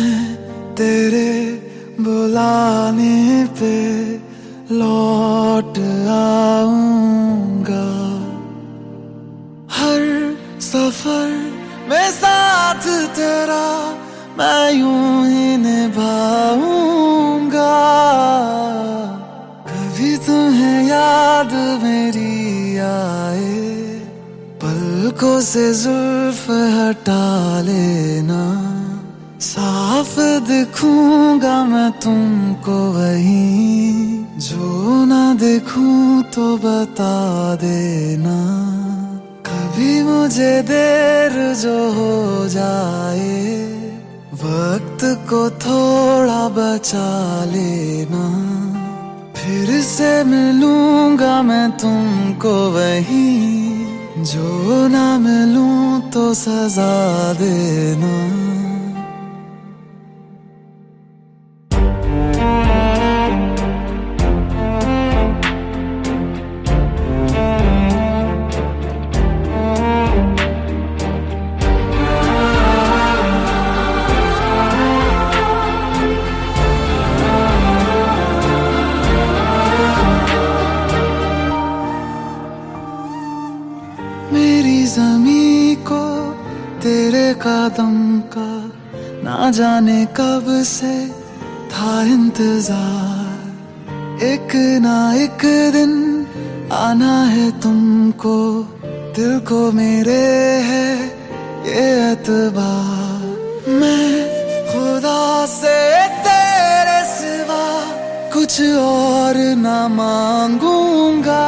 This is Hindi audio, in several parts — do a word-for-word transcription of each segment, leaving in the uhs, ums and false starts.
तेरे बुलाने पे लौट आऊंगा। हर सफर में साथ तेरा मैं यूं ही निभाऊंगा। कभी तुम्हें याद मेरी आए, पलकों से जुल्फ हटा लेना। साफ दिखूंगा मैं तुमको वहीं, जो ना देखूं तो बता देना। कभी मुझे देर जो हो जाए, वक्त को थोड़ा बचा लेना। फिर से मिलूंगा मैं तुमको वहीं, जो ना मिलूं तो सजा देना। मेरी ज़मीं को तेरे कदम का ना जाने कब से था इंतजार। एक ना एक दिन आना है तुमको, दिल को मेरे है ये एतबार। मैं खुदा से तेरे सिवा कुछ और ना मांगूंगा।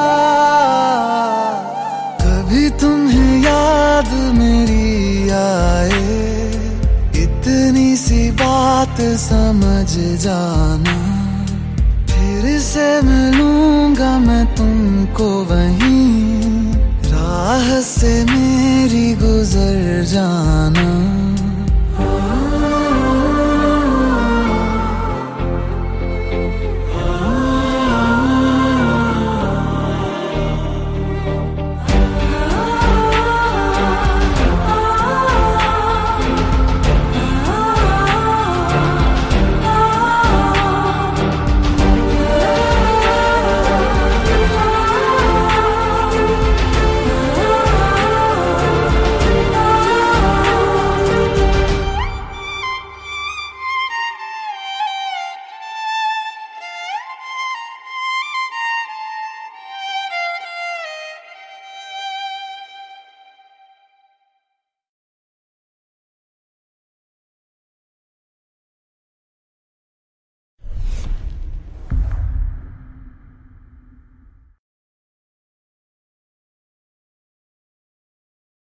कभी तुम्हें याद मेरी आए, इतनी सी बात समझ जाना। फिर से मिलूंगा मैं तुमको वहीं, राह से मेरी गुजर जाना।